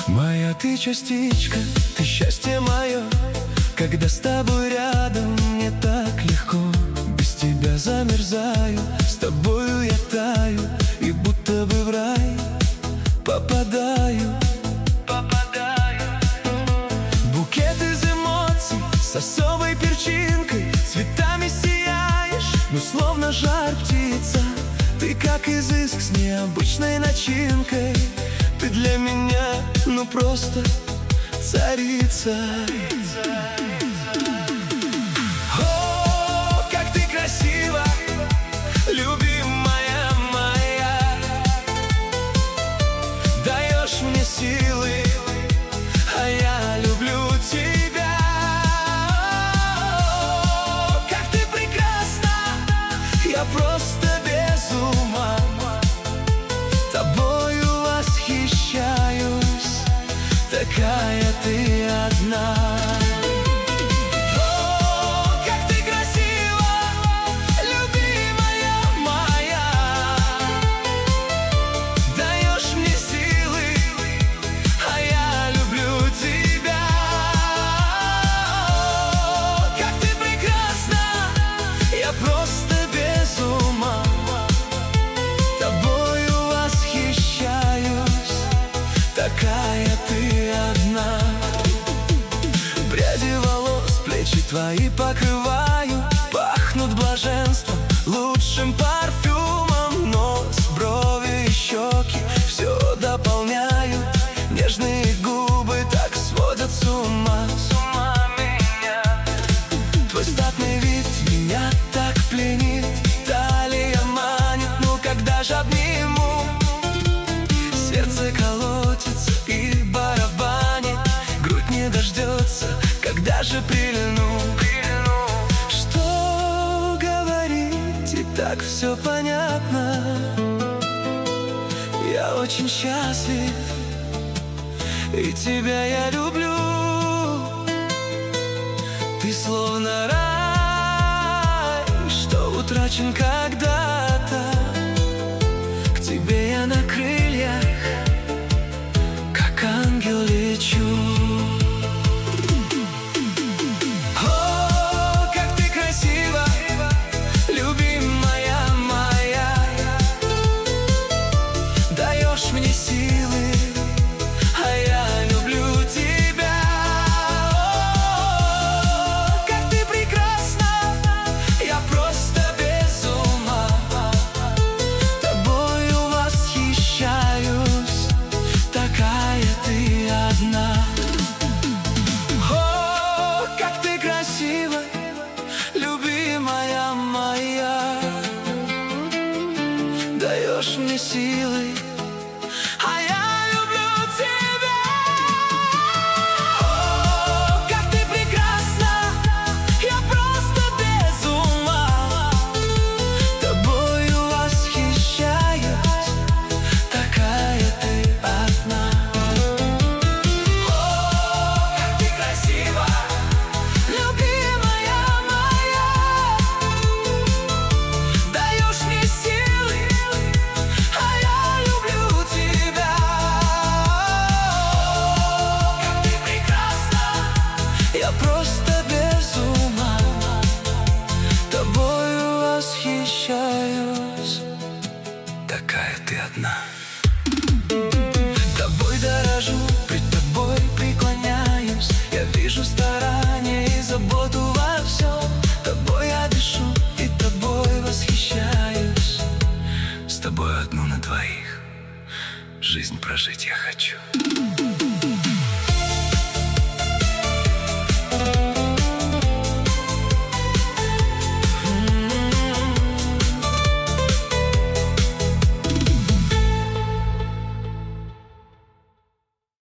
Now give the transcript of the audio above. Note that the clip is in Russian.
Моя ты частичка, ты счастье мое. Когда с тобой рядом, мне так легко. Без тебя замерзаю, с тобою я таю, и будто бы в рай попадаю. Букет из эмоций с особой перчинкой, цветами сияешь, ну словно жар птица. Ты как изыск с необычной начинкой. Ты для меня, ну просто царица. О, как ты красива, любимая моя. Даешь мне силы, а я люблю тебя. О, как ты прекрасна, я просто без ума. Тобою восхищаюсь, такая ты одна. О, как ты красива, любимая моя. Даешь мне силы, а я люблю тебя. О, как ты прекрасна, я просто без ума. Тобою восхищаюсь, такая ты одна. Пряди волос, плечи твои покрываю, пахнут блаженством, лучшим парфюмом. Нос, брови и щеки все дополняют. Нежные губы так сводят с ума меня. Твой статный вид меня так пленит, талия манит, ну когда же обниму. Сердце колотится и барабанит, грудь не дождется, когда же прильну. Что говорить, и так все понятно. Я очень счастлив, и тебя я люблю. Ты словно рай, что утрачен когда-то. К тебе я на крыльях, как ангел лечу. О, как ты красива, любимая моя. Даешь мне силы, а я люблю тебя. О, как ты прекрасна, я просто без ума. Тобою восхищаюсь, такая ты одна. О, как ты красива, любимая моя. Даешь мне силы, а я люблю тебя. О, как ты прекрасна, я просто без ума. Тобою восхищаюсь, такая ты одна. О, как ты красива, любимая моя. Даешь мне силы, а я люблю тебя. О, как ты прекрасна, я просто без ума. Тобою восхищаюсь, такая ты одна. Тобой дорожу, пред тобой преклоняюсь. Я вижу старание и заботу во всем. Тобой я дышу и тобой восхищаюсь. С тобой одну на двоих жизнь прожить я хочу.